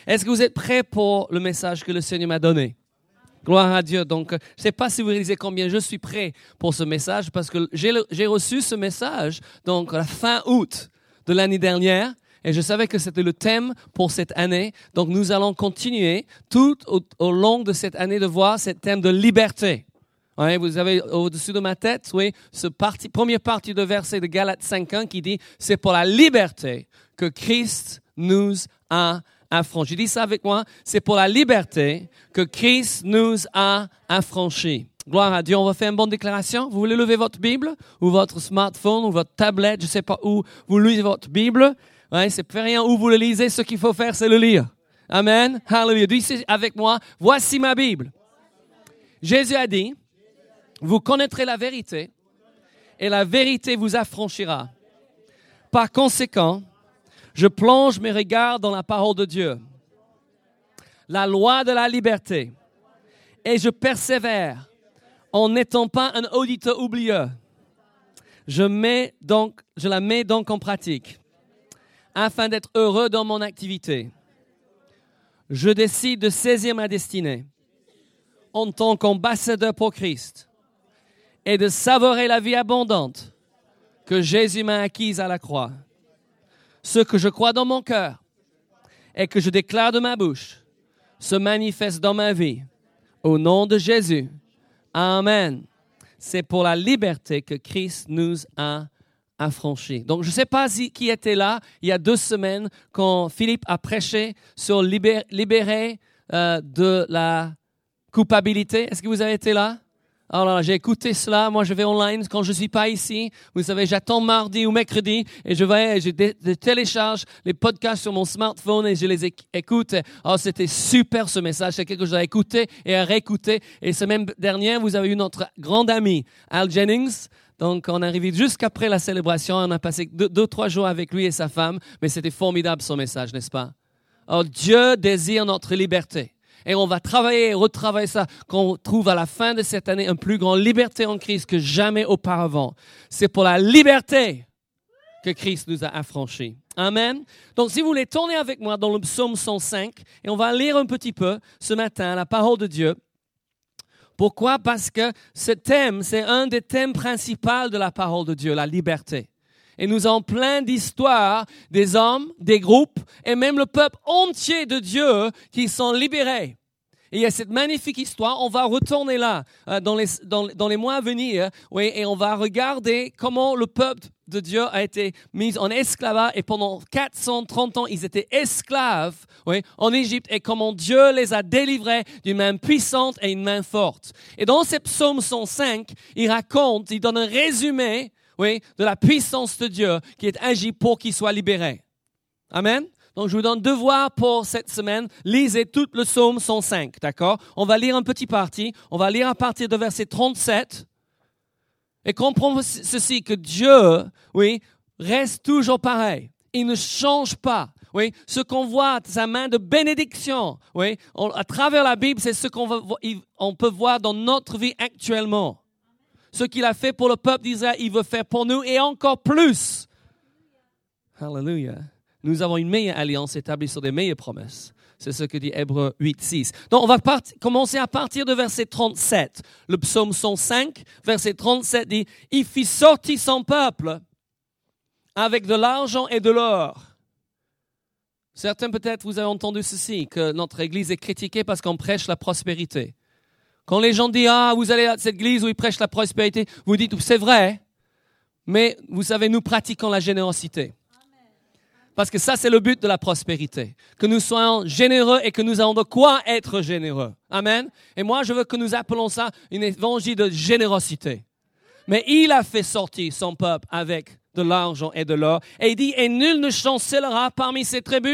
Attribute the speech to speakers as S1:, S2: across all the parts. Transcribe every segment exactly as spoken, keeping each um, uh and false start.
S1: Est-ce que vous êtes prêts pour le message que le Seigneur m'a donné? Gloire à Dieu. Donc, je ne sais pas si vous réalisez combien je suis prêt pour ce message parce que j'ai, le, j'ai reçu ce message donc à la fin août de l'année dernière et je savais que c'était le thème pour cette année. Donc, nous allons continuer tout au, au long de cette année de voir ce thème de liberté. Ouais, vous avez au-dessus de ma tête, oui, ce parti, première partie de verset de Galates cinq un qui dit « C'est pour la liberté que Christ nous a affranchis. » Je dis ça avec moi, c'est pour la liberté que Christ nous a affranchis. Gloire à Dieu. On va faire une bonne déclaration. Vous voulez lever votre Bible ou votre smartphone ou votre tablette, je ne sais pas où vous lisez votre Bible. Ouais, c'est pas rien où vous le lisez. Ce qu'il faut faire, c'est le lire. Amen. Hallelujah. Dites avec moi, voici ma Bible. Jésus a dit, vous connaîtrez la vérité et la vérité vous affranchira. Par conséquent, je plonge mes regards dans la parole de Dieu, la loi de la liberté, et je persévère en n'étant pas un auditeur oublieux. Je, mets donc, je la mets donc en pratique afin d'être heureux dans mon activité. Je décide de saisir ma destinée en tant qu'ambassadeur pour Christ et de savourer la vie abondante que Jésus m'a acquise à la croix. Ce que je crois dans mon cœur et que je déclare de ma bouche se manifeste dans ma vie. Au nom de Jésus. Amen. C'est pour la liberté que Christ nous a affranchis. Donc, je ne sais pas si, qui était là il y a deux semaines quand Philippe a prêché sur libérer, libérer euh, de la culpabilité. Est-ce que vous avez été là? Alors, j'ai écouté cela. Moi, je vais online quand je ne suis pas ici. Vous savez, j'attends mardi ou mercredi et je vais, je, dé, je télécharge les podcasts sur mon smartphone et je les écoute. Oh, c'était super ce message. C'est quelque chose à écouter et à réécouter. Et semaine dernière, vous avez eu notre grand ami, Al Jennings. Donc, on est arrivé jusqu'après la célébration. On a passé deux, deux, trois jours avec lui et sa femme. Mais c'était formidable son message, n'est-ce pas? Oh, Dieu désire notre liberté. Et on va travailler et retravailler ça, qu'on trouve à la fin de cette année une plus grande liberté en Christ que jamais auparavant. C'est pour la liberté que Christ nous a affranchis. Amen. Donc, si vous voulez tourner avec moi dans le psaume cent cinq, et on va lire un petit peu ce matin la parole de Dieu. Pourquoi? Parce que ce thème, c'est un des thèmes principaux de la parole de Dieu, la liberté. Et nous avons plein d'histoires des hommes, des groupes et même le peuple entier de Dieu qui sont libérés. Et il y a cette magnifique histoire, on va retourner là euh, dans, les, dans, dans les mois à venir, oui, et on va regarder comment le peuple de Dieu a été mis en esclavage et pendant quatre cent trente ans, ils étaient esclaves oui, en Égypte et comment Dieu les a délivrés d'une main puissante et une main forte. Et dans ce psaume cent cinq, il raconte, il donne un résumé oui, de la puissance de Dieu qui est agi pour qu'il soit libéré. Amen. Donc, je vous donne deux devoirs pour cette semaine. Lisez tout le psaume cent cinq, d'accord? On va lire un petit parti. On va lire à partir de verset trente-sept. Et comprendre ceci, que Dieu, oui, reste toujours pareil. Il ne change pas. Oui, ce qu'on voit, sa main de bénédiction, oui, on, à travers la Bible, c'est ce qu'on va, on peut voir dans notre vie actuellement. Ce qu'il a fait pour le peuple d'Israël, il veut faire pour nous et encore plus. Hallelujah. Nous avons une meilleure alliance établie sur des meilleures promesses. C'est ce que dit Hébreux huit six. Donc, on va part- commencer à partir de verset trente-sept. Le psaume cent cinq, verset trente-sept dit « Il fit sortir son peuple avec de l'argent et de l'or. » Certains peut-être vous avez entendu ceci, que notre église est critiquée parce qu'on prêche la prospérité. Quand les gens disent « Ah, vous allez à cette église où ils prêchent la prospérité », vous dites « C'est vrai, mais vous savez, nous pratiquons la générosité. » Parce que ça, c'est le but de la prospérité. Que nous soyons généreux et que nous ayons de quoi être généreux. Amen. Et moi, je veux que nous appelons ça une évangile de générosité. Mais il a fait sortir son peuple avec de l'argent et de l'or. Et il dit « Et nul ne chancellera parmi ses tribus. »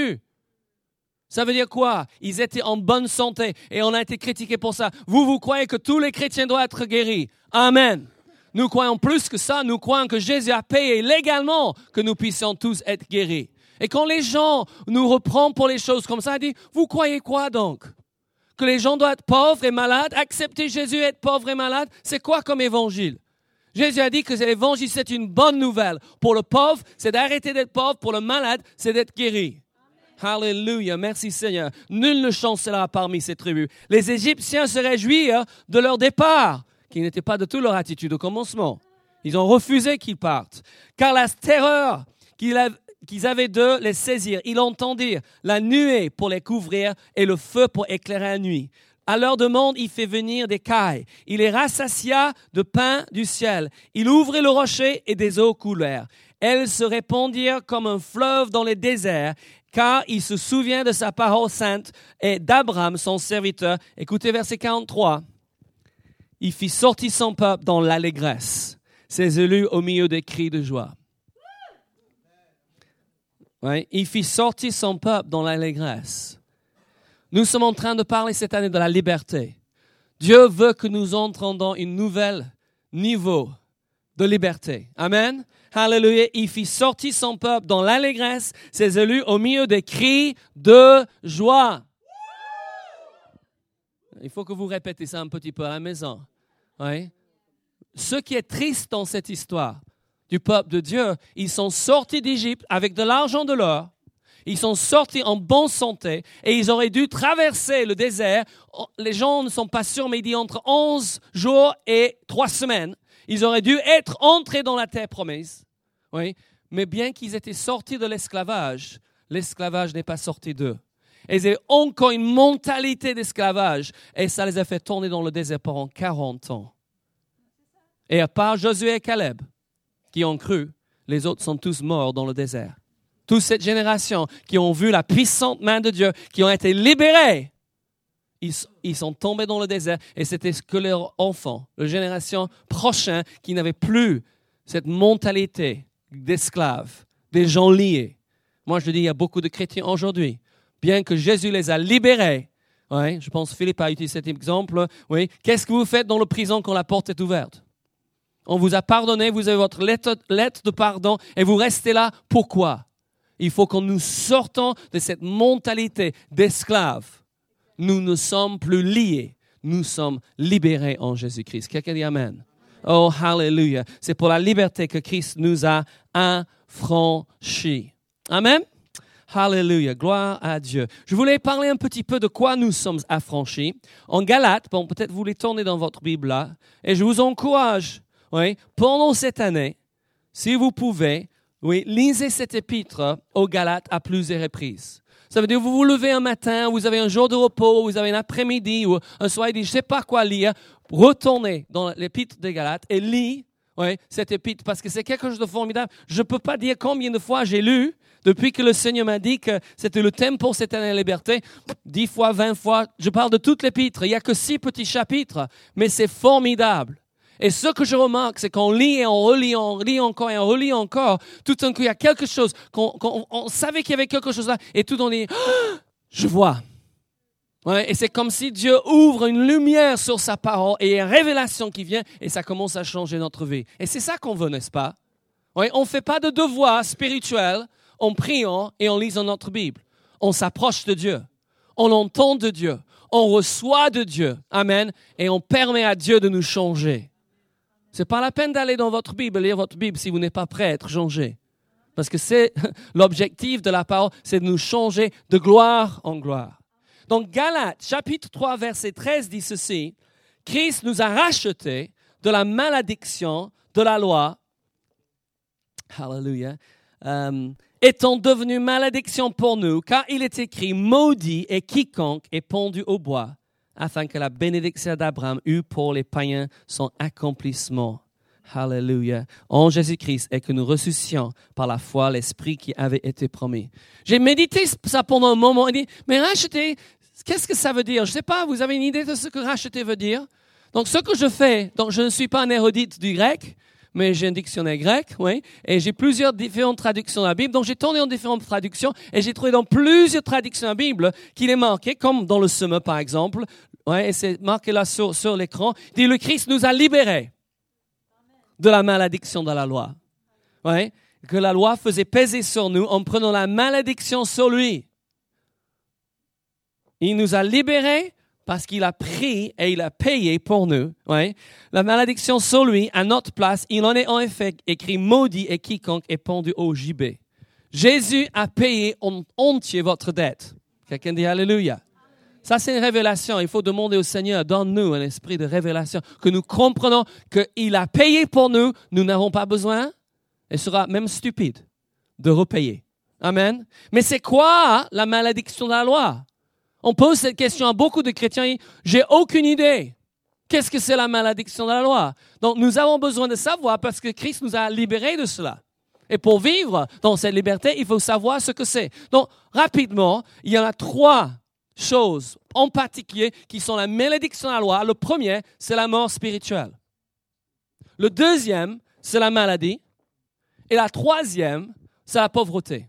S1: Ça veut dire quoi? Ils étaient en bonne santé et on a été critiqués pour ça. Vous, vous croyez que tous les chrétiens doivent être guéris? Amen. Nous croyons plus que ça. Nous croyons que Jésus a payé légalement que nous puissions tous être guéris. Et quand les gens nous reprennent pour les choses comme ça, ils disent, vous croyez quoi donc? Que les gens doivent être pauvres et malades? Accepter Jésus et être pauvre et malade? C'est quoi comme évangile? Jésus a dit que l'évangile, c'est une bonne nouvelle. Pour le pauvre, c'est d'arrêter d'être pauvre. Pour le malade, c'est d'être guéri. Alléluia, merci Seigneur. Nul ne chancellera parmi ces tribus. Les Égyptiens se réjouirent de leur départ, qui n'était pas de tout leur attitude au commencement. Ils ont refusé qu'ils partent, car la terreur qu'ils avaient d'eux les saisir. Ils entendirent la nuée pour les couvrir et le feu pour éclairer la nuit. À leur demande, il fait venir des cailles. Il les rassassia de pain du ciel. Il ouvrit le rocher et des eaux coulèrent. Elles se répandirent comme un fleuve dans les déserts, car il se souvient de sa parole sainte et d'Abraham, son serviteur. Écoutez verset quarante-trois. Il fit sortir son peuple dans l'allégresse, ses élus au milieu des cris de joie. Ouais, il fit sortir son peuple dans l'allégresse. Nous sommes en train de parler cette année de la liberté. Dieu veut que nous entrions dans un nouvel niveau de liberté. Amen. Alléluia. Il fit sortir son peuple dans l'allégresse, ses élus au milieu des cris de joie. Il faut que vous répétez ça un petit peu à la maison. Oui. Ce qui est triste dans cette histoire du peuple de Dieu, ils sont sortis d'Égypte avec de l'argent, de l'or. Ils sont sortis en bonne santé et ils auraient dû traverser le désert. Les gens ne sont pas sûrs, mais il dit entre onze jours et trois semaines. Ils auraient dû être entrés dans la terre promise. Oui. Mais bien qu'ils étaient sortis de l'esclavage, l'esclavage n'est pas sorti d'eux. Ils avaient encore une mentalité d'esclavage et ça les a fait tourner dans le désert pendant quarante ans. Et à part Josué et Caleb qui ont cru, les autres sont tous morts dans le désert. Toute cette génération qui ont vu la puissante main de Dieu, qui ont été libérés, ils, ils sont tombés dans le désert et c'était que leurs enfants, la génération prochaine qui n'avait plus cette mentalité d'esclaves, des gens liés. Moi, je dis, il y a beaucoup de chrétiens aujourd'hui, bien que Jésus les a libérés. Oui, je pense que Philippe a utilisé cet exemple. Oui, qu'est-ce que vous faites dans la prison quand la porte est ouverte? On vous a pardonné, vous avez votre lettre, lettre de pardon et vous restez là. Pourquoi? Il faut que nous sortons de cette mentalité d'esclaves. Nous ne sommes plus liés. Nous sommes libérés en Jésus-Christ. Quelqu'un dit Amen. Oh, hallelujah. C'est pour la liberté que Christ nous a affranchis. Amen. Hallelujah. Gloire à Dieu. Je voulais parler un petit peu de quoi nous sommes affranchis. En Galates, bon, peut-être vous les tournez dans votre Bible là, et je vous encourage, oui, pendant cette année, si vous pouvez, oui, lisez cet épître aux Galates à plusieurs reprises. Ça veut dire, vous vous levez un matin, vous avez un jour de repos, vous avez un après-midi ou un soir, je ne sais pas quoi lire. Retournez dans l'épître des Galates et lisez, oui, cet épître parce que c'est quelque chose de formidable. Je ne peux pas dire combien de fois j'ai lu depuis que le Seigneur m'a dit que c'était le thème pour cette année de liberté. Dix fois, vingt fois, je parle de toute l'épître. Il n'y a que six petits chapitres, mais c'est formidable. Et ce que je remarque, c'est qu'on lit et on relit, on lit encore et on relit encore. Tout d'un coup, il y a quelque chose, qu'on, qu'on on savait qu'il y avait quelque chose là, et tout on dit, oh, je vois. Ouais, et c'est comme si Dieu ouvre une lumière sur sa parole et il y a une révélation qui vient et ça commence à changer notre vie. Et c'est ça qu'on veut, n'est-ce pas? Ouais, on ne fait pas de devoir spirituel en priant et en lisant notre Bible. On s'approche de Dieu. On entend de Dieu. On reçoit de Dieu. Amen. Et on permet à Dieu de nous changer. C'est pas la peine d'aller dans votre Bible, lire votre Bible si vous n'êtes pas prêt à être changé. Parce que c'est l'objectif de la parole, c'est de nous changer de gloire en gloire. Donc Galates, chapitre trois, verset treize dit ceci. Christ nous a rachetés de la malédiction de la loi. Hallelujah. Euh, étant devenu malédiction pour nous, car il est écrit, maudit est quiconque est pendu au bois, afin que la bénédiction d'Abraham eût pour les païens son accomplissement. Hallelujah. En Jésus-Christ et que nous ressuscitions par la foi l'Esprit qui avait été promis. J'ai médité ça pendant un moment et dit, mais racheter, qu'est-ce que ça veut dire? Je ne sais pas, vous avez une idée de ce que racheter veut dire? Donc ce que je fais, donc je ne suis pas un érudite du grec, mais j'ai un dictionnaire grec, oui, et j'ai plusieurs différentes traductions de la Bible. Donc j'ai tourné en différentes traductions et j'ai trouvé dans plusieurs traductions de la Bible qu'il est marqué, comme dans le Somme par exemple, ouais, et c'est marqué là sur, sur l'écran, il dit le Christ nous a libérés de la malédiction de la loi. Ouais, que la loi faisait peser sur nous en prenant la malédiction sur lui. Il nous a libérés parce qu'il a pris et il a payé pour nous. Ouais. La malédiction sur lui, à notre place, il en est en effet écrit « Maudit est quiconque est pendu au gibet ». Jésus a payé en entier votre dette. Quelqu'un dit Alléluia. Ça, c'est une révélation. Il faut demander au Seigneur, donne-nous un esprit de révélation, que nous comprenons qu'il a payé pour nous, nous n'avons pas besoin, et sera même stupide de repayer. Amen. Mais c'est quoi la malédiction de la loi? On pose cette question à beaucoup de chrétiens. J'ai aucune idée. Qu'est-ce que c'est la malédiction de la loi? Donc, nous avons besoin de savoir parce que Christ nous a libérés de cela. Et pour vivre dans cette liberté, il faut savoir ce que c'est. Donc, rapidement, il y en a trois choses en particulier qui sont la malédiction de la loi. Le premier, c'est la mort spirituelle. Le deuxième, c'est la maladie. Et la troisième, c'est la pauvreté.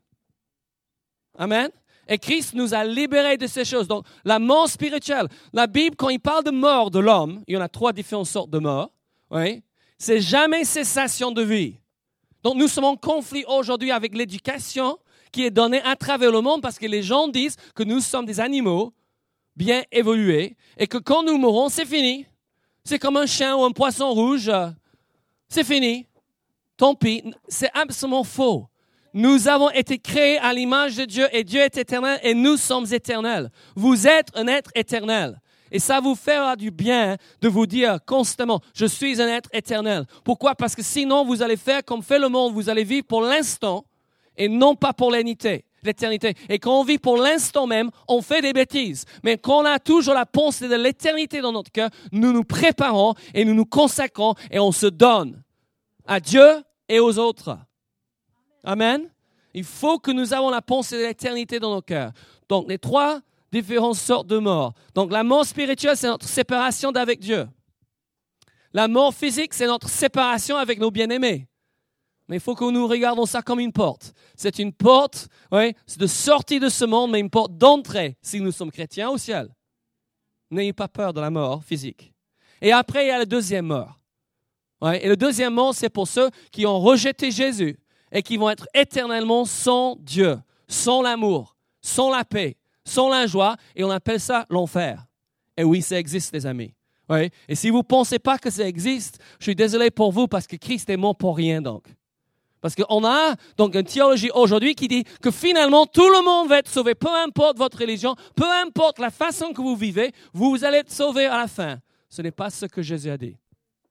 S1: Amen. Et Christ nous a libérés de ces choses. Donc, la mort spirituelle. La Bible, quand il parle de mort de l'homme, il y en a trois différentes sortes de morts. Oui. C'est jamais cessation de vie. Donc, nous sommes en conflit aujourd'hui avec l'éducation qui est donnée à travers le monde parce que les gens disent que nous sommes des animaux bien évolués et que quand nous mourrons, c'est fini. C'est comme un chien ou un poisson rouge. C'est fini. Tant pis. C'est absolument faux. Nous avons été créés à l'image de Dieu et Dieu est éternel et nous sommes éternels. Vous êtes un être éternel. Et ça vous fera du bien de vous dire constamment, je suis un être éternel. Pourquoi? Parce que sinon, vous allez faire comme fait le monde. Vous allez vivre pour l'instant et non pas pour l'éternité. l'éternité. Et quand on vit pour l'instant même, on fait des bêtises. Mais quand on a toujours la pensée de l'éternité dans notre cœur, nous nous préparons et nous nous consacrons et on se donne à Dieu et aux autres. Amen. Il faut que nous ayons la pensée de l'éternité dans nos cœurs. Donc, les trois différentes sortes de mort. Donc, la mort spirituelle, c'est notre séparation d'avec Dieu. La mort physique, c'est notre séparation avec nos bien-aimés. Mais il faut que nous regardions ça comme une porte. C'est une porte, oui, de sortie de ce monde, mais une porte d'entrée, si nous sommes chrétiens, au ciel. N'ayez pas peur de la mort physique. Et après, il y a la deuxième mort. Oui, et le deuxième mort, c'est pour ceux qui ont rejeté Jésus et qui vont être éternellement sans Dieu, sans l'amour, sans la paix, sans la joie, et on appelle ça l'enfer. Et oui, ça existe, les amis. Oui. Et si vous ne pensez pas que ça existe, je suis désolé pour vous parce que Christ est mort pour rien donc. Parce qu'on a donc une théologie aujourd'hui qui dit que finalement tout le monde va être sauvé, peu importe votre religion, peu importe la façon que vous vivez, vous allez être sauvés à la fin. Ce n'est pas ce que Jésus a dit.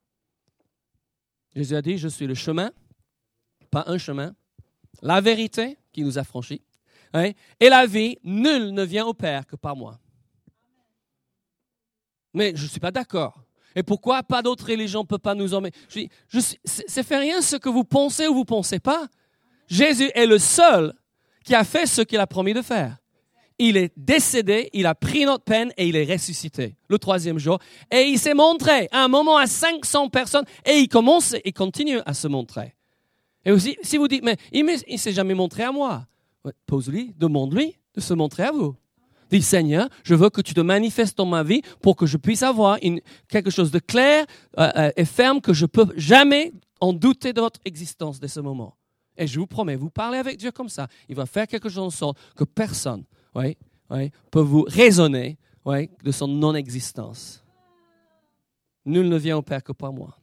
S1: Jésus a dit, je suis le chemin, pas un chemin, la vérité qui nous a franchis, hein, et la vie, nul ne vient au Père que par moi. Mais je ne suis pas d'accord. Et pourquoi pas d'autres religions ne peuvent pas nous emmener? Je dis, je suis, c'est, c'est fait rien ce que vous pensez ou vous ne pensez pas. Jésus est le seul qui a fait ce qu'il a promis de faire. Il est décédé, il a pris notre peine et il est ressuscité le troisième jour. Et il s'est montré à un moment à cinq cents personnes et il commence et continue à se montrer. Et aussi, si vous dites, mais il ne s'est jamais montré à moi, pose-lui, demande-lui de se montrer à vous. Dis, Seigneur, je veux que tu te manifestes dans ma vie pour que je puisse avoir une, quelque chose de clair euh, et ferme que je ne peux jamais en douter de votre existence de ce moment. Et je vous promets, vous parlez avec Dieu comme ça, il va faire quelque chose de sorte que personne oui, oui, peut vous raisonner oui, de son non-existence. Nul ne vient au Père que par moi.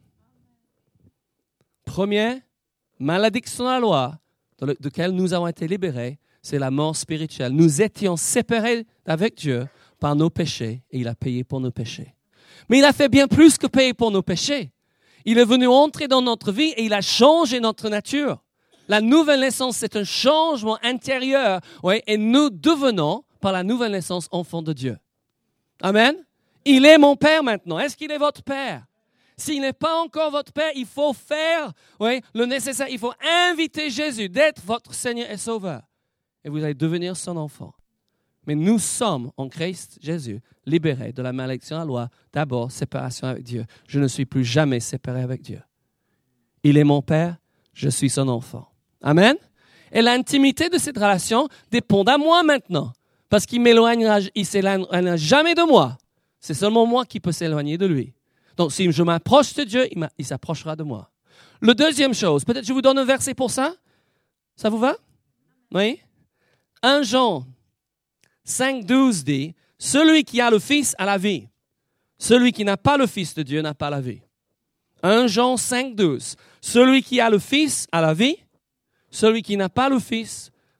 S1: Premier, malédiction de la loi, de laquelle nous avons été libérés, c'est la mort spirituelle. Nous étions séparés avec Dieu par nos péchés et il a payé pour nos péchés. Mais il a fait bien plus que payer pour nos péchés. Il est venu entrer dans notre vie et il a changé notre nature. La nouvelle naissance, c'est un changement intérieur. Oui, et nous devenons, par la nouvelle naissance, enfants de Dieu. Amen. Il est mon Père maintenant. Est-ce qu'il est votre Père? S'il n'est pas encore votre Père, il faut faire oui, le nécessaire. Il faut inviter Jésus d'être votre Seigneur et Sauveur. Et vous allez devenir son enfant. Mais nous sommes, en Christ Jésus, libérés de la malédiction de la loi. D'abord, séparation avec Dieu. Je ne suis plus jamais séparé avec Dieu. Il est mon Père, je suis son enfant. Amen. Et l'intimité de cette relation dépend de moi maintenant. Parce qu'il m'éloignera, il ne s'éloignera jamais de moi. C'est seulement moi qui peux s'éloigner de lui. Donc, si je m'approche de Dieu, il, il s'approchera de moi. Le deuxième chose, peut-être je vous donne un verset pour ça. Ça vous va? Oui. un Jean cinq, douze dit, « Celui qui a le Fils a la vie. Celui qui n'a pas le Fils de Dieu n'a pas la vie. » un Jean cinq, douze. « Celui qui a le Fils a la vie. Celui qui n'a pas le Fils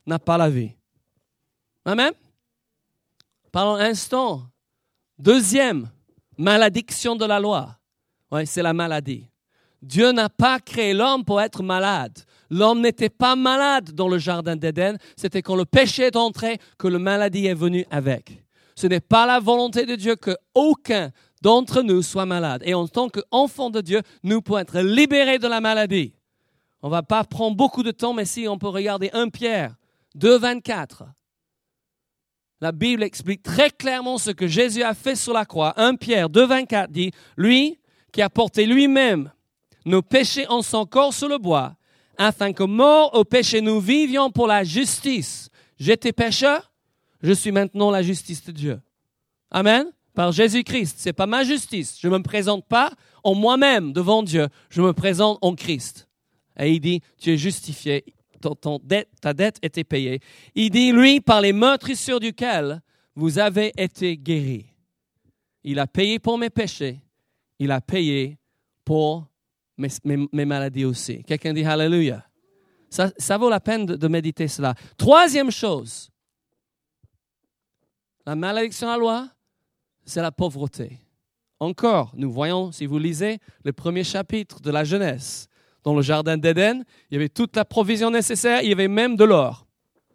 S1: n'a pas la vie. Amen. Parlons un instant. Deuxième malédiction de la loi. Oui, c'est la maladie. Dieu n'a pas créé l'homme pour être malade. L'homme n'était pas malade dans le jardin d'Éden. C'était quand le péché est entré que la maladie est venue avec. Ce n'est pas la volonté de Dieu qu'aucun d'entre nous soit malade. Et en tant qu'enfants de Dieu, nous pouvons être libérés de la maladie. On ne va pas prendre beaucoup de temps, mais si on peut regarder premier Pierre deux, vingt-quatre. La Bible explique très clairement ce que Jésus a fait sur la croix. premier Pierre deux, vingt-quatre dit, lui qui a porté lui-même nos péchés en son corps sur le bois, afin que mort au péché nous vivions pour la justice. J'étais pécheur, je suis maintenant la justice de Dieu. Amen. Par Jésus-Christ, c'est pas ma justice. Je me présente pas en moi-même devant Dieu, je me présente en Christ. Et il dit, tu es justifié, ton, ton dette, ta dette était payée. Il dit, lui, par les meurtrissures duquel vous avez été guéris. Il a payé pour mes péchés, il a payé pour mes, mes, mes maladies aussi. Quelqu'un dit Alléluia. Ça, ça vaut la peine de, de méditer cela. Troisième chose, la malédiction à la loi, c'est la pauvreté. Encore, nous voyons, si vous lisez le premier chapitre de la Genèse, dans le jardin d'Éden, il y avait toute la provision nécessaire, il y avait même de l'or.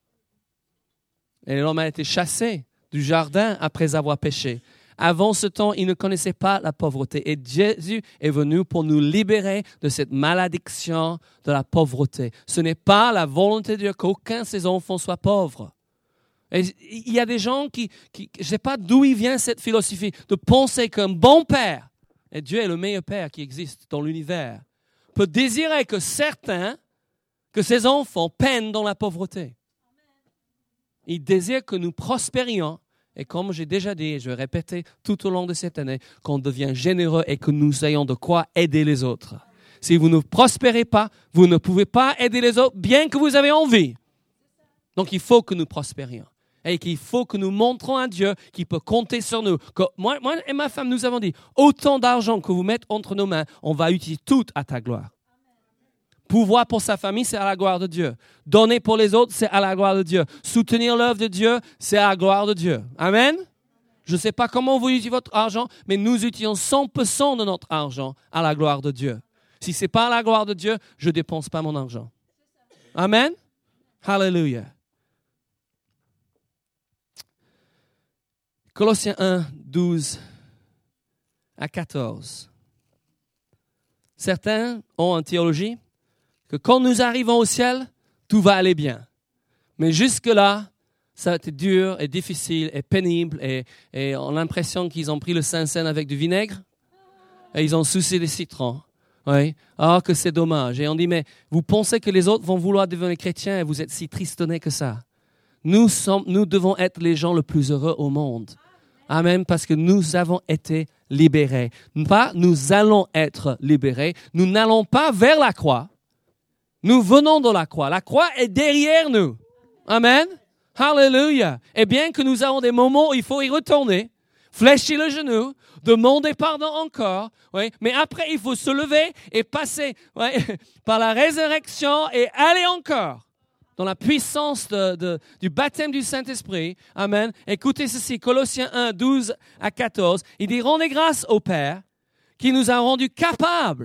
S1: Et l'homme a été chassé du jardin après avoir péché. Avant ce temps, il ne connaissait pas la pauvreté. Et Jésus est venu pour nous libérer de cette malédiction de la pauvreté. Ce n'est pas la volonté de Dieu qu'aucun de ses enfants soit pauvre. Et il y a des gens qui, qui je ne sais pas d'où il vient cette philosophie, de penser qu'un bon père, et Dieu est le meilleur père qui existe dans l'univers, peut désirer que certains, que ses enfants peinent dans la pauvreté. Il désire que nous prospérions. Et comme j'ai déjà dit, et je vais répéter tout au long de cette année, qu'on devienne généreux et que nous ayons de quoi aider les autres. Si vous ne prospérez pas, vous ne pouvez pas aider les autres, bien que vous avez envie. Donc il faut que nous prospérions. Et qu'il faut que nous montrons à Dieu qu'il peut compter sur nous. Que moi, moi et ma femme, nous avons dit, autant d'argent que vous mettez entre nos mains, on va utiliser tout à ta gloire. Pouvoir pour sa famille, c'est à la gloire de Dieu. Donner pour les autres, c'est à la gloire de Dieu. Soutenir l'œuvre de Dieu, c'est à la gloire de Dieu. Amen. Je ne sais pas comment vous utilisez votre argent, mais nous utilisons cent pour cent de notre argent à la gloire de Dieu. Si ce n'est pas à la gloire de Dieu, je ne dépense pas mon argent. Amen. Hallelujah. Colossiens un, douze à quatorze. Certains ont en théologie que quand nous arrivons au ciel, tout va aller bien. Mais jusque-là, ça a été dur et difficile et pénible et, et on a l'impression qu'ils ont pris le Saint-Saëns avec du vinaigre et ils ont sucé des citrons. Oui. Ah, que c'est dommage. Et on dit, mais vous pensez que les autres vont vouloir devenir chrétiens et vous êtes si tristonnés que ça. Nous, sommes, nous devons être les gens les plus heureux au monde. Amen, parce que nous avons été libérés. Pas nous allons être libérés. Nous n'allons pas vers la croix. Nous venons de la croix. La croix est derrière nous. Amen. Hallelujah. Et bien que nous avons des moments où il faut y retourner, fléchir le genou, demander pardon encore, oui, mais après il faut se lever et passer oui, par la résurrection et aller encore dans la puissance de, de, du baptême du Saint-Esprit. Amen. Écoutez ceci, Colossiens un, douze à quatorze. Il dit, rendez grâce au Père qui nous a rendus capables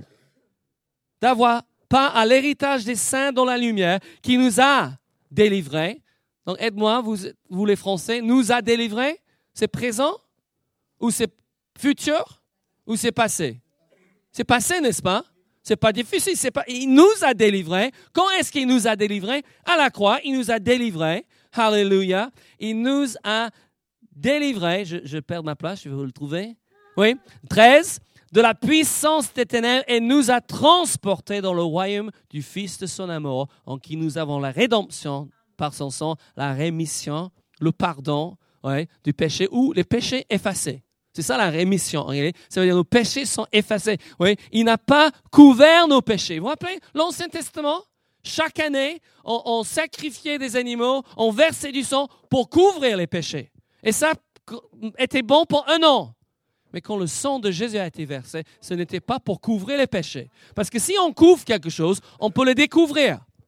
S1: d'avoir part à l'héritage des saints dans la lumière, qui nous a délivrés. Donc aide-moi, vous, vous les Français, nous a délivrés. C'est présent ou c'est futur ou c'est passé? C'est passé, n'est-ce pas? C'est pas difficile. C'est pas. Il nous a délivrés. Quand est-ce qu'il nous a délivrés? À la croix, il nous a délivrés. Hallelujah. Il nous a délivrés. Je, je perds ma place, je vais vous le trouver. Oui. treize. De la puissance des ténèbres et nous a transportés dans le royaume du Fils de son amour, en qui nous avons la rédemption par son sang, la rémission, le pardon ouais, du péché ou les péchés effacés. C'est ça la rémission. Ça veut dire que nos péchés sont effacés. Oui, il n'a pas couvert nos péchés. Vous vous rappelez l'Ancien Testament? Chaque année, on, on sacrifiait des animaux, on versait du sang pour couvrir les péchés. Et ça était bon pour un an. Mais quand le sang de Jésus a été versé, ce n'était pas pour couvrir les péchés. Parce que si on couvre quelque chose, on peut le découvrir.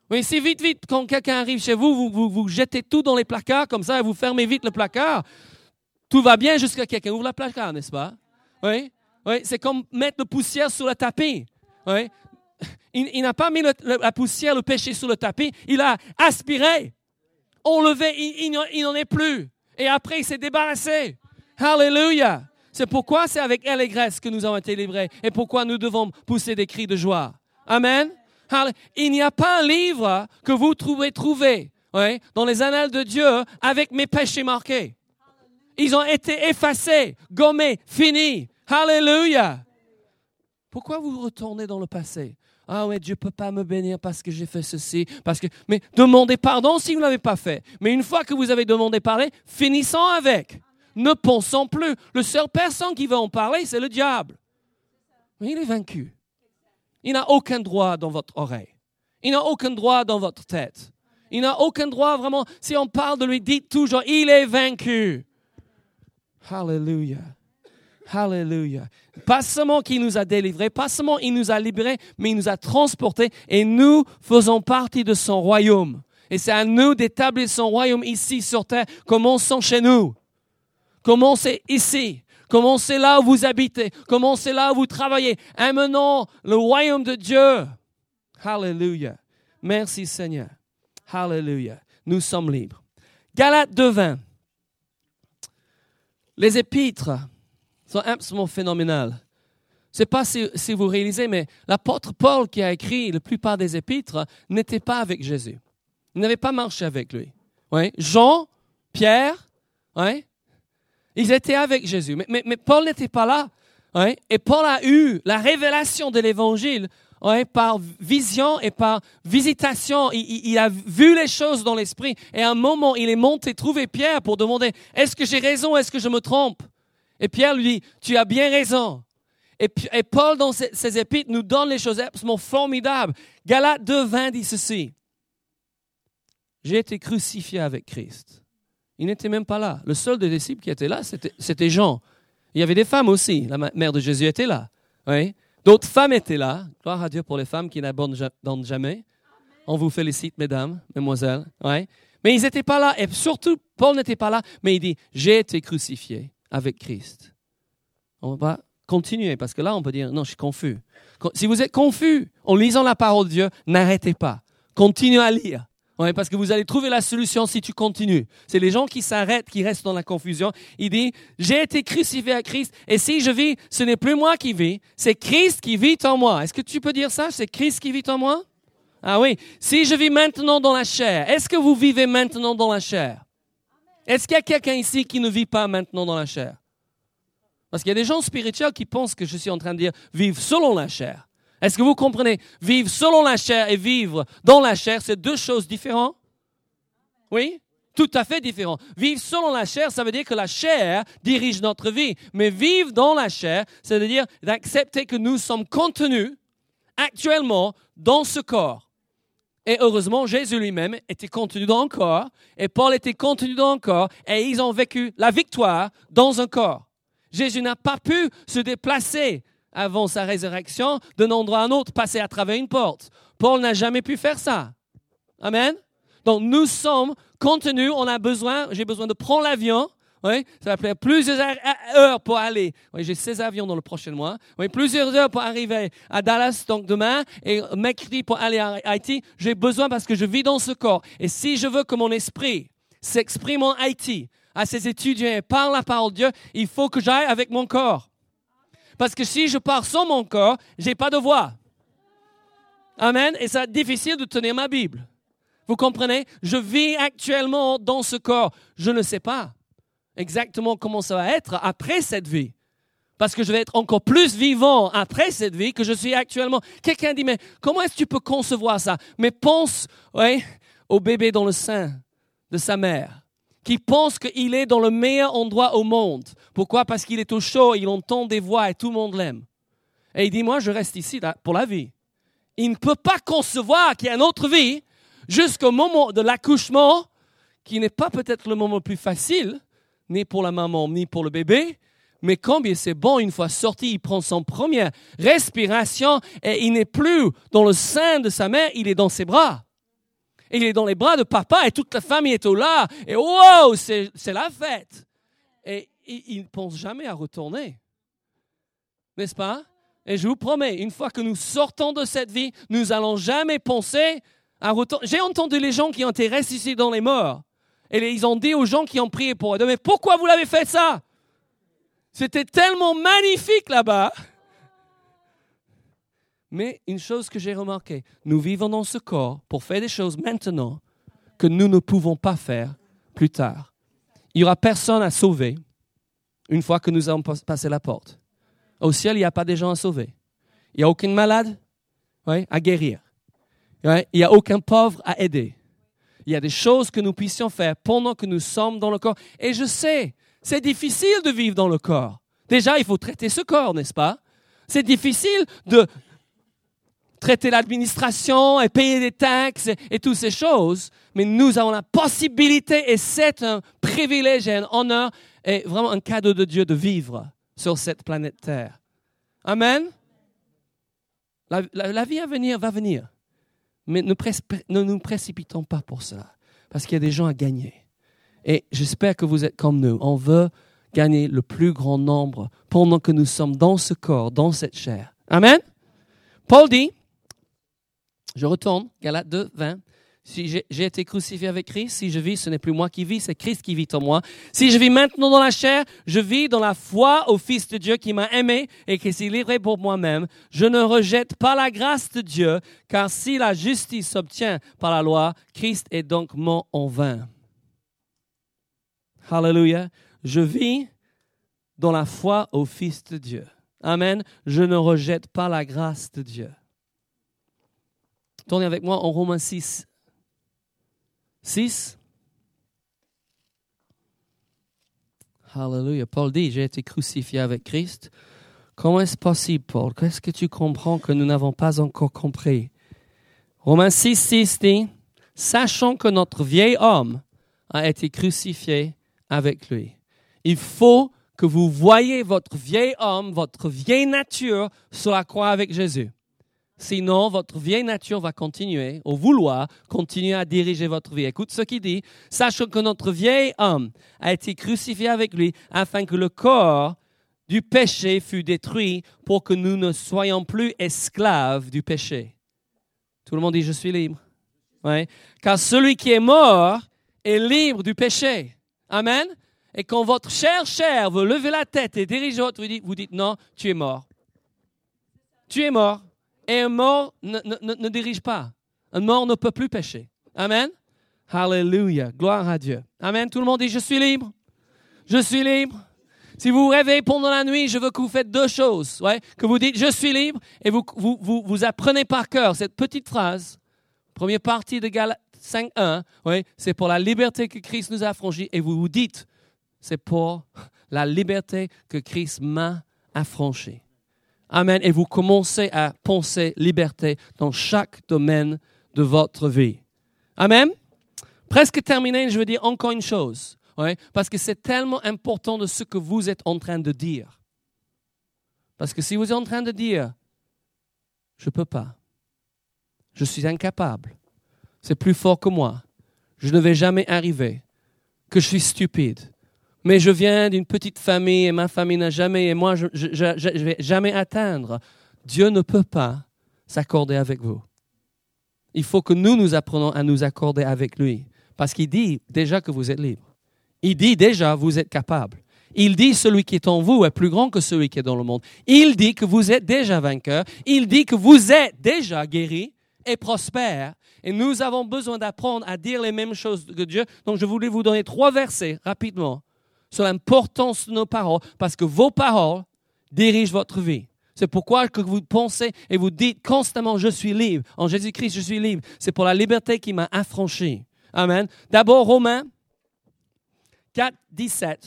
S1: Oui, si vite, vite, quand quelqu'un arrive chez vous, vous, vous, vous jetez tout dans les placards, comme ça, et vous fermez vite le placard, tout va bien jusqu'à ce que quelqu'un ouvre le placard, n'est-ce pas? Oui, oui, c'est comme mettre la poussière sur le tapis. Oui. Il, il n'a pas mis le, le, la poussière, le péché sur le tapis, il a aspiré, enlevé, il, il, il n'en est plus. Et après, il s'est débarrassé. Alléluia! C'est pourquoi c'est avec allégresse que nous avons été livrés et pourquoi nous devons pousser des cris de joie. Amen. Il n'y a pas un livre que vous trouvez trouvé oui, dans les annales de Dieu avec mes péchés marqués. Ils ont été effacés, gommés, finis. Alléluia. Pourquoi vous retournez dans le passé? Ah oui, Dieu ne peut pas me bénir parce que j'ai fait ceci. Parce que... Mais demandez pardon si vous ne l'avez pas fait. Mais une fois que vous avez demandé pardon, finissons avec. Ne pensons plus. La seule personne qui va en parler, c'est le diable. Mais il est vaincu. Il n'a aucun droit dans votre oreille. Il n'a aucun droit dans votre tête. Il n'a aucun droit vraiment. Si on parle de lui, dites toujours, il est vaincu. Alléluia. Alléluia. Pas seulement qu'il nous a délivrés, pas seulement il nous a libérés, mais il nous a transportés et nous faisons partie de son royaume. Et c'est à nous d'établir son royaume ici sur terre. Commençons chez nous. Commencez ici. Commencez là où vous habitez. Commencez là où vous travaillez. Amenons le royaume de Dieu. Alléluia. Merci Seigneur. Alléluia. Nous sommes libres. Galates deux vingt. Les épîtres sont absolument phénoménales. Je ne sais pas si, si vous réalisez, mais l'apôtre Paul qui a écrit la plupart des épîtres n'était pas avec Jésus. Il n'avait pas marché avec lui. Oui. Jean, Pierre, oui. Ils étaient avec Jésus, mais, mais, mais Paul n'était pas là. Hein? Et Paul a eu la révélation de l'Évangile hein, par vision et par visitation. Il, il, il a vu les choses dans l'esprit. Et à un moment, il est monté trouver Pierre pour demander « Est-ce que j'ai raison? Est-ce que je me trompe ?» Et Pierre lui dit « Tu as bien raison. » Et, et Paul, dans ses, ses épîtres, nous donne les choses absolument formidables. Galates deux vingt dit ceci. « J'ai été crucifié avec Christ. » Il n'était même pas là. Le seul des disciples qui était là, c'était, c'était Jean. Il y avait des femmes aussi. La mère de Jésus était là. Oui. D'autres femmes étaient là. Gloire à Dieu pour les femmes qui n'abandonnent jamais. On vous félicite, mesdames, mesdemoiselles. Oui. Mais ils n'étaient pas là. Et surtout, Paul n'était pas là. Mais il dit, j'ai été crucifié avec Christ. On va continuer parce que là, on peut dire, non, je suis confus. Si vous êtes confus en lisant la parole de Dieu, n'arrêtez pas. Continuez à lire. Oui, parce que vous allez trouver la solution si tu continues. C'est les gens qui s'arrêtent, qui restent dans la confusion. Il dit, j'ai été crucifié à Christ et si je vis, ce n'est plus moi qui vis, c'est Christ qui vit en moi. Est-ce que tu peux dire ça? C'est Christ qui vit en moi? Ah oui. Si je vis maintenant dans la chair, est-ce que vous vivez maintenant dans la chair? Est-ce qu'il y a quelqu'un ici qui ne vit pas maintenant dans la chair? Parce qu'il y a des gens spirituels qui pensent que je suis en train de dire vivre selon la chair. Est-ce que vous comprenez? Vivre selon la chair et vivre dans la chair, c'est deux choses différentes. Oui? Tout à fait différentes. Vivre selon la chair, ça veut dire que la chair dirige notre vie. Mais vivre dans la chair, ça veut dire d'accepter que nous sommes contenus actuellement dans ce corps. Et heureusement, Jésus lui-même était contenu dans un corps et Paul était contenu dans un corps et ils ont vécu la victoire dans un corps. Jésus n'a pas pu se déplacer avant sa résurrection, d'un endroit à un autre, passer à travers une porte. Paul n'a jamais pu faire ça. Amen. Donc, nous sommes contenus, on a besoin, j'ai besoin de prendre l'avion. Oui, ça va prendre plusieurs heures pour aller. Oui, j'ai seize avions dans le prochain mois. Oui, plusieurs heures pour arriver à Dallas, donc demain, et mercredi pour aller à Haïti. J'ai besoin parce que je vis dans ce corps. Et si je veux que mon esprit s'exprime en Haïti, à ses étudiants et parle la parole de Dieu, il faut que j'aille avec mon corps. Parce que si je pars sans mon corps, je n'ai pas de voix. Amen. Et c'est difficile de tenir ma Bible. Vous comprenez? Je vis actuellement dans ce corps. Je ne sais pas exactement comment ça va être après cette vie. Parce que je vais être encore plus vivant après cette vie que je suis actuellement. Quelqu'un dit, mais comment est-ce que tu peux concevoir ça? Mais pense ouais, au bébé dans le sein de sa mère, qui pense qu'il est dans le meilleur endroit au monde. Pourquoi? Parce qu'il est au chaud, il entend des voix et tout le monde l'aime. Et il dit, moi, je reste ici là, pour la vie. Il ne peut pas concevoir qu'il y a une autre vie jusqu'au moment de l'accouchement, qui n'est pas peut-être le moment le plus facile, ni pour la maman, ni pour le bébé, mais combien c'est bon, une fois sorti, il prend son première respiration et il n'est plus dans le sein de sa mère, il est dans ses bras. Et il est dans les bras de papa et toute la famille est au là. Et wow, c'est, c'est la fête. Et il ne pense jamais à retourner. N'est-ce pas? Et je vous promets, une fois que nous sortons de cette vie, nous n'allons jamais penser à retourner. J'ai entendu les gens qui ont été ressuscités dans les morts. Et ils ont dit aux gens qui ont prié pour eux, mais pourquoi vous l'avez fait ça? C'était tellement magnifique là-bas. Mais une chose que j'ai remarquée, nous vivons dans ce corps pour faire des choses maintenant que nous ne pouvons pas faire plus tard. Il n'y aura personne à sauver une fois que nous avons passé la porte. Au ciel, il n'y a pas de gens à sauver. Il n'y a aucun malade ouais, à guérir. Ouais, il n'y a aucun pauvre à aider. Il y a des choses que nous puissions faire pendant que nous sommes dans le corps. Et je sais, c'est difficile de vivre dans le corps. Déjà, il faut traiter ce corps, n'est-ce pas? C'est difficile de traiter l'administration et payer des taxes et, et toutes ces choses. Mais nous avons la possibilité, et c'est un privilège et un honneur, et vraiment un cadeau de Dieu de vivre sur cette planète Terre. Amen. La, la, la vie à venir va venir. Mais ne, pré- ne nous précipitons pas pour cela. Parce qu'il y a des gens à gagner. Et j'espère que vous êtes comme nous. On veut gagner le plus grand nombre pendant que nous sommes dans ce corps, dans cette chair. Amen. Paul dit, je retourne, Galates deux, vingt. Si j'ai, j'ai été crucifié avec Christ, si je vis, ce n'est plus moi qui vis, c'est Christ qui vit en moi. Si je vis maintenant dans la chair, je vis dans la foi au Fils de Dieu qui m'a aimé et qui s'est livré pour moi-même. Je ne rejette pas la grâce de Dieu, car si la justice s'obtient par la loi, Christ est donc mort en vain. Hallelujah. Je vis dans la foi au Fils de Dieu. Amen. Je ne rejette pas la grâce de Dieu. Tournez avec moi en Romains six. six. Hallelujah. Paul dit, j'ai été crucifié avec Christ. Comment est-ce possible, Paul? Qu'est-ce que tu comprends que nous n'avons pas encore compris? Romains six, six dit, sachant que notre vieil homme a été crucifié avec lui. Il faut que vous voyez votre vieil homme, votre vieille nature sur la croix avec Jésus. Sinon, votre vieille nature va continuer, au vouloir, continuer à diriger votre vie. Écoute ce qu'il dit. Sachant que notre vieil homme a été crucifié avec lui, afin que le corps du péché fût détruit, pour que nous ne soyons plus esclaves du péché. Tout le monde dit, je suis libre. Ouais. Car celui qui est mort est libre du péché. Amen. Et quand votre chère chair veut lever la tête et diriger votre vie, vous dites, non, tu es mort. Tu es mort. Et un mort ne, ne, ne dirige pas. Un mort ne peut plus pécher. Amen. Hallelujah. Gloire à Dieu. Amen. Tout le monde dit, je suis libre. Je suis libre. Si vous vous réveillez pendant la nuit, je veux que vous faites deux choses. Ouais? Que vous dites, je suis libre. Et vous, vous, vous, vous apprenez par cœur cette petite phrase. Première partie de Galates cinq, un. Ouais? C'est pour la liberté que Christ nous a affranchis. Et vous vous dites, c'est pour la liberté que Christ m'a affranchi. Amen. Et vous commencez à penser liberté dans chaque domaine de votre vie. Amen. Presque terminé, je veux dire encore une chose. Ouais, parce que c'est tellement important de ce que vous êtes en train de dire. Parce que si vous êtes en train de dire, je ne peux pas, je suis incapable, c'est plus fort que moi, je ne vais jamais arriver, que je suis stupide, mais je viens d'une petite famille et ma famille n'a jamais, et moi je ne vais jamais atteindre. Dieu ne peut pas s'accorder avec vous. Il faut que nous nous apprenions à nous accorder avec lui. Parce qu'il dit déjà que vous êtes libre. Il dit déjà vous êtes capable. Il dit celui qui est en vous est plus grand que celui qui est dans le monde. Il dit que vous êtes déjà vainqueur. Il dit que vous êtes déjà guéri et prospère. Et nous avons besoin d'apprendre à dire les mêmes choses que Dieu. Donc je voulais vous donner trois versets rapidement sur l'importance de nos paroles, parce que vos paroles dirigent votre vie. C'est pourquoi que vous pensez et vous dites constamment, je suis libre. En Jésus-Christ, je suis libre. C'est pour la liberté qui m'a affranchi. Amen. D'abord, Romains quatre, dix-sept.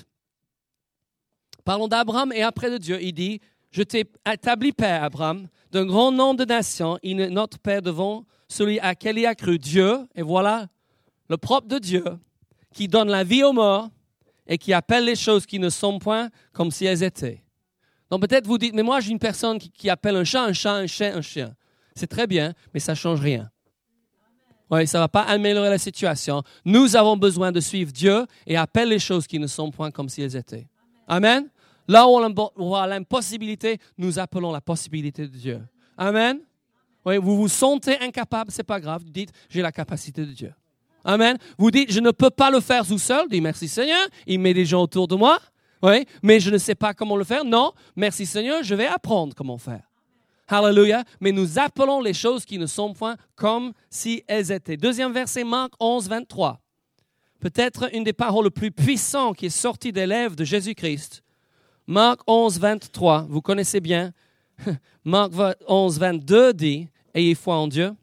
S1: Parlons d'Abraham et après de Dieu. Il dit, je t'ai établi père, Abraham, d'un grand nombre de nations. Il est notre père devant celui à qui il a cru. Dieu, et voilà le propre de Dieu, qui donne la vie aux morts et qui appelle les choses qui ne sont point comme si elles étaient. Donc peut-être vous dites, mais moi j'ai une personne qui, qui appelle un chat, un chat, un chien, un chien. C'est très bien, mais ça ne change rien. Oui, ça ne va pas améliorer la situation. Nous avons besoin de suivre Dieu et appeler les choses qui ne sont point comme si elles étaient. Amen. Là où on voit l'impossibilité, nous appelons la possibilité de Dieu. Amen. Oui, vous vous sentez incapable, ce n'est pas grave. Dites, j'ai la capacité de Dieu. Amen. Vous dites, je ne peux pas le faire tout seul. Dites, merci Seigneur, il met des gens autour de moi. Oui, mais je ne sais pas comment le faire. Non, merci Seigneur, je vais apprendre comment faire. Alléluia. Mais nous appelons les choses qui ne sont point comme si elles étaient. Deuxième verset, Marc onze, vingt-trois. Peut-être une des paroles les plus puissantes qui est sortie des lèvres de Jésus-Christ. Marc onze, vingt-trois. Vous connaissez bien. Marc onze, vingt-deux dit, ayez foi en Dieu.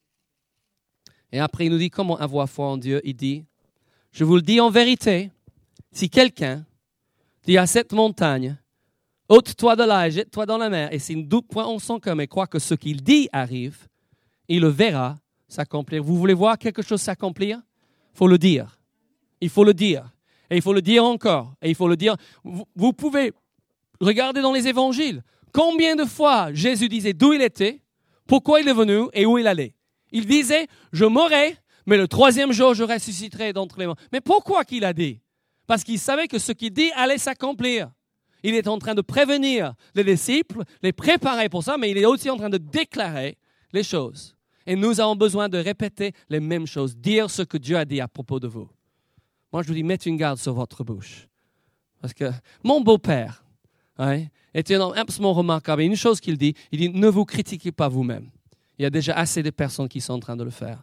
S1: Et après, il nous dit comment avoir foi en Dieu. Il dit, je vous le dis en vérité, si quelqu'un dit à cette montagne, ôte-toi de là et jette-toi dans la mer, et s'il ne doute point en son cœur, mais croit que ce qu'il dit arrive, il le verra s'accomplir. Vous voulez voir quelque chose s'accomplir? Il faut le dire. Il faut le dire. Et il faut le dire encore. Et il faut le dire. Vous, vous pouvez regarder dans les évangiles. Combien de fois Jésus disait d'où il était, pourquoi il est venu et où il allait. Il disait, je mourrai, mais le troisième jour, je ressusciterai d'entre les morts. Mais pourquoi qu'il a dit? Parce qu'il savait que ce qu'il dit allait s'accomplir. Il est en train de prévenir les disciples, les préparer pour ça, mais il est aussi en train de déclarer les choses. Et nous avons besoin de répéter les mêmes choses, dire ce que Dieu a dit à propos de vous. Moi, je vous dis, mettez une garde sur votre bouche. Parce que mon beau-père hein, était un homme absolument remarquable. Et une chose qu'il dit, il dit, ne vous critiquez pas vous-même. Il y a déjà assez de personnes qui sont en train de le faire.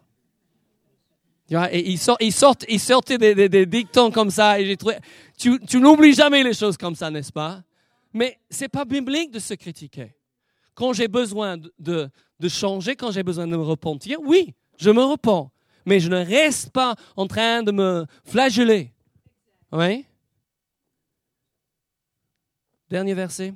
S1: Et il, sort, il, sort, il sortait des, des, des dictons comme ça. Et j'ai trouvé, tu, tu n'oublies jamais les choses comme ça, n'est-ce pas? Mais ce n'est pas biblique de se critiquer. Quand j'ai besoin de, de, de changer, quand j'ai besoin de me repentir, oui, je me repens. Mais je ne reste pas en train de me flageller. Oui? Dernier verset.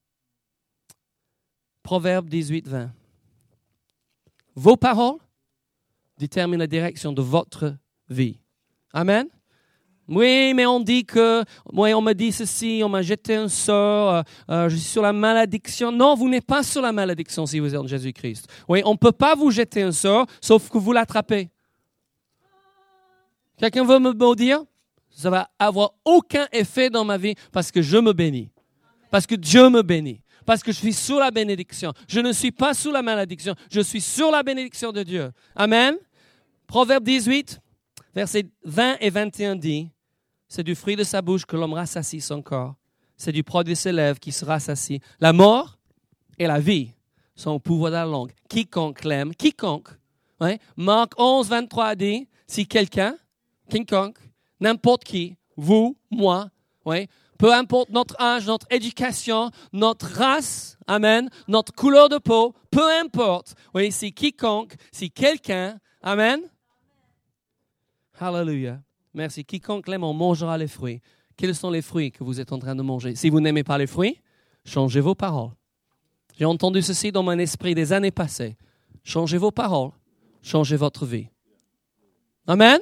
S1: Proverbe dix-huit, vingt. Vos paroles déterminent la direction de votre vie. Amen. Oui, mais on dit que, moi, on m'a dit ceci, on m'a jeté un sort, euh, euh, je suis sur la malédiction. Non, vous n'êtes pas sur la malédiction si vous êtes en Jésus-Christ. Oui, on ne peut pas vous jeter un sort, sauf que vous l'attrapez. Quelqu'un veut me dire? Ça va avoir aucun effet dans ma vie parce que je me bénis. Parce que Dieu me bénit. Parce que je suis sous la bénédiction. Je ne suis pas sous la malédiction. Je suis sur la bénédiction de Dieu. Amen. Proverbe dix-huit, versets vingt et vingt et un dit, c'est du fruit de sa bouche que l'homme rassasie son corps. C'est du produit de ses lèvres qui se rassasie. La mort et la vie sont au pouvoir de la langue. Quiconque l'aime, quiconque. Ouais. Marc onze, vingt-trois dit, si quelqu'un, quiconque, n'importe qui, vous, moi, ouais, peu importe notre âge, notre éducation, notre race, amen, notre couleur de peau, peu importe. Oui, si quiconque, si quelqu'un, amen. Hallelujah. Merci. Quiconque l'aime, on mangera les fruits. Quels sont les fruits que vous êtes en train de manger? Si vous n'aimez pas les fruits, changez vos paroles. J'ai entendu ceci dans mon esprit des années passées. Changez vos paroles, changez votre vie. Amen.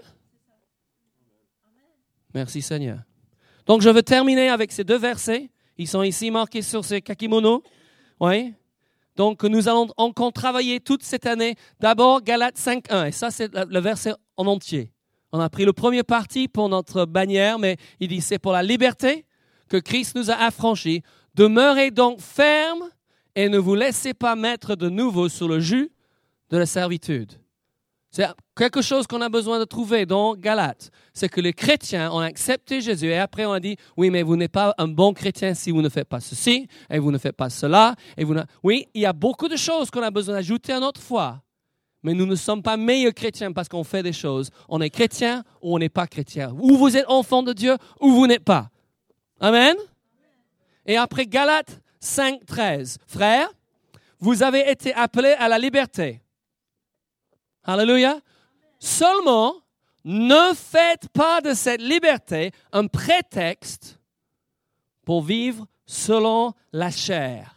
S1: Merci Seigneur. Donc, je veux terminer avec ces deux versets. Ils sont ici marqués sur ces kakimonos. Oui. Donc, nous allons encore travailler toute cette année. D'abord, Galates cinq, un. Et ça, c'est le verset en entier. On a pris le premier parti pour notre bannière, mais il dit, c'est pour la liberté que Christ nous a affranchis. Demeurez donc fermes et ne vous laissez pas mettre de nouveau sous le joug de la servitude. C'est quelque chose qu'on a besoin de trouver dans Galates. C'est que les chrétiens ont accepté Jésus et après on a dit, oui, mais vous n'êtes pas un bon chrétien si vous ne faites pas ceci et vous ne faites pas cela. Et vous ne... Oui, il y a beaucoup de choses qu'on a besoin d'ajouter à notre foi. Mais nous ne sommes pas meilleurs chrétiens parce qu'on fait des choses. On est chrétien ou on n'est pas chrétien. Ou vous êtes enfant de Dieu ou vous n'êtes pas. Amen. Et après Galates cinq, treize. Frères, vous avez été appelés à la liberté. Alléluia. Seulement, ne faites pas de cette liberté un prétexte pour vivre selon la chair.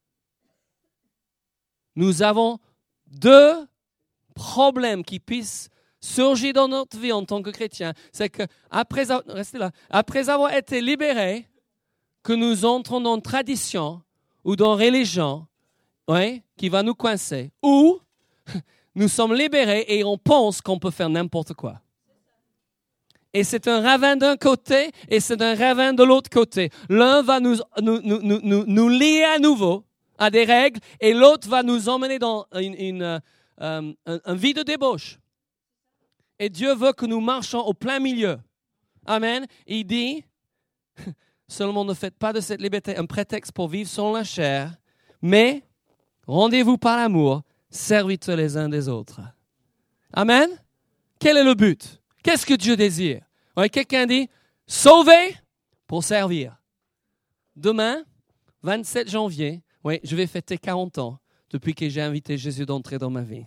S1: Nous avons deux problèmes qui puissent surgir dans notre vie en tant que chrétiens. C'est que après, restez là, après avoir été libérés, que nous entrons dans une tradition ou dans une religion, ouais, qui va nous coincer. Ou nous sommes libérés et on pense qu'on peut faire n'importe quoi. Et c'est un ravin d'un côté et c'est un ravin de l'autre côté. L'un va nous, nous, nous, nous, nous lier à nouveau à des règles et l'autre va nous emmener dans une, une, euh, un, un vie de débauche. Et Dieu veut que nous marchions au plein milieu. Amen. Il dit, seulement ne faites pas de cette liberté un prétexte pour vivre selon la chair, mais rendez-vous par l'amour, serviteurs les uns des autres. Amen. Quel est le but? Qu'est-ce que Dieu désire? Ouais, quelqu'un dit, sauver pour servir. Demain, vingt-sept janvier, oui, je vais fêter quarante ans depuis que j'ai invité Jésus d'entrer dans ma vie.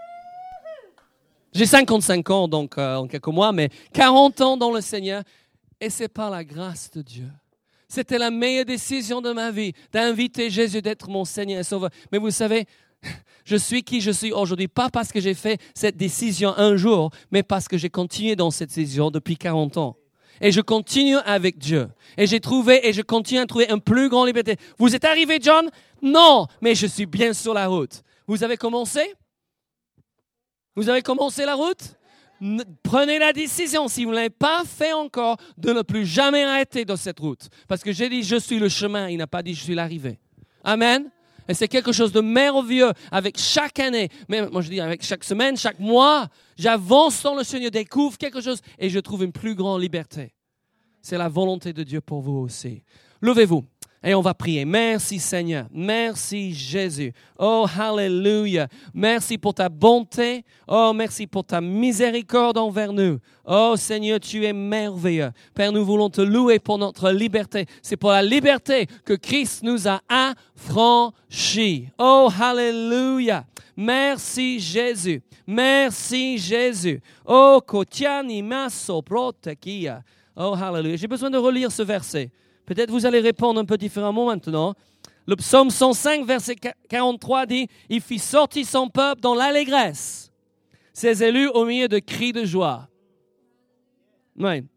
S1: J'ai cinquante-cinq ans, donc euh, en quelques mois, mais quarante ans dans le Seigneur. Et c'est par la grâce de Dieu. C'était la meilleure décision de ma vie, d'inviter Jésus d'être mon Seigneur et Sauveur. Mais vous savez, je suis qui je suis aujourd'hui, pas parce que j'ai fait cette décision un jour, mais parce que j'ai continué dans cette décision depuis quarante ans. Et je continue avec Dieu. Et j'ai trouvé, et je continue à trouver une plus grande liberté. Vous êtes arrivé, John? Non, mais je suis bien sur la route. Vous avez commencé? Vous avez commencé la route? Prenez la décision, si vous ne l'avez pas fait encore, de ne plus jamais arrêter dans cette route. Parce que j'ai dit, je suis le chemin, il n'a pas dit, je suis l'arrivée. Amen. Et c'est quelque chose de merveilleux avec chaque année, même moi je dis avec chaque semaine, chaque mois, j'avance dans le Seigneur, découvre quelque chose et je trouve une plus grande liberté. C'est la volonté de Dieu pour vous aussi. Levez-vous et on va prier. Merci Seigneur, merci Jésus. Oh, hallelujah. Merci pour ta bonté. Oh, merci pour ta miséricorde envers nous. Oh Seigneur, tu es merveilleux. Père, nous voulons te louer pour notre liberté. C'est pour la liberté que Christ nous a affranchis. Oh, hallelujah. Merci Jésus. Merci Jésus. Oh, kotiani maso protekia. Oh, hallelujah. J'ai besoin de relire ce verset. Peut-être vous allez répondre un peu différemment maintenant. Le psaume cent cinq, verset quarante-trois dit « Il fit sortir son peuple dans l'allégresse, ses élus au milieu de cris de joie. » Oui.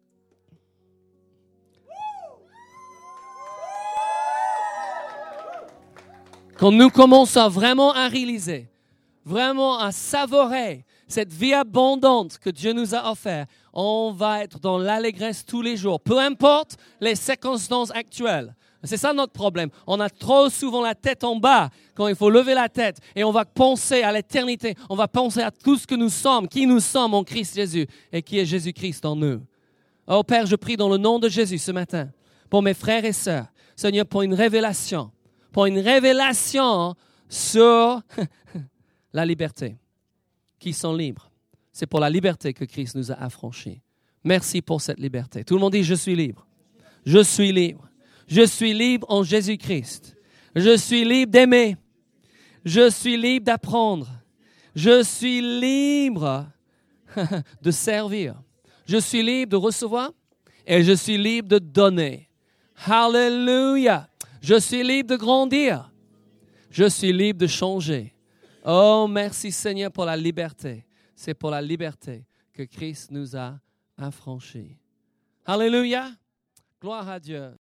S1: Quand nous commençons vraiment à réaliser, vraiment à savourer cette vie abondante que Dieu nous a offerte, on va être dans l'allégresse tous les jours, peu importe les circonstances actuelles. C'est ça notre problème. On a trop souvent la tête en bas quand il faut lever la tête et on va penser à l'éternité. On va penser à tout ce que nous sommes, qui nous sommes en Christ Jésus et qui est Jésus-Christ en nous. Oh Père, je prie dans le nom de Jésus ce matin pour mes frères et sœurs. Seigneur, pour une révélation, pour une révélation sur la liberté, qui sont libres. C'est pour la liberté que Christ nous a affranchis. Merci pour cette liberté. Tout le monde dit, je suis libre. Je suis libre. Je suis libre en Jésus-Christ. Je suis libre d'aimer. Je suis libre d'apprendre. Je suis libre de servir. Je suis libre de recevoir et je suis libre de donner. Hallelujah. Je suis libre de grandir. Je suis libre de changer. Oh, merci Seigneur pour la liberté. C'est pour la liberté que Christ nous a affranchis. Alléluia. Gloire à Dieu.